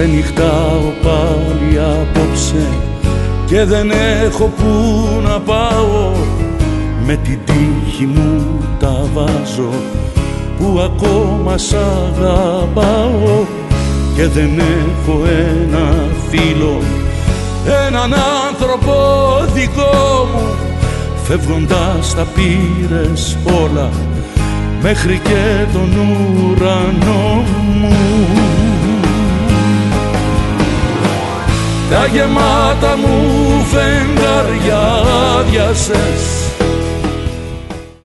Ξενυχτάω πάλι απόψε και δεν έχω που να πάω. Με την τύχη μου τα βάζω που ακόμα σ' αγαπάω. Και δεν έχω ένα φίλο, έναν άνθρωπο δικό μου. Φεύγοντας τα πήρες όλα μέχρι και τον ουρανό μου. Τα γεμάτα μου φεγγάρια άδειασες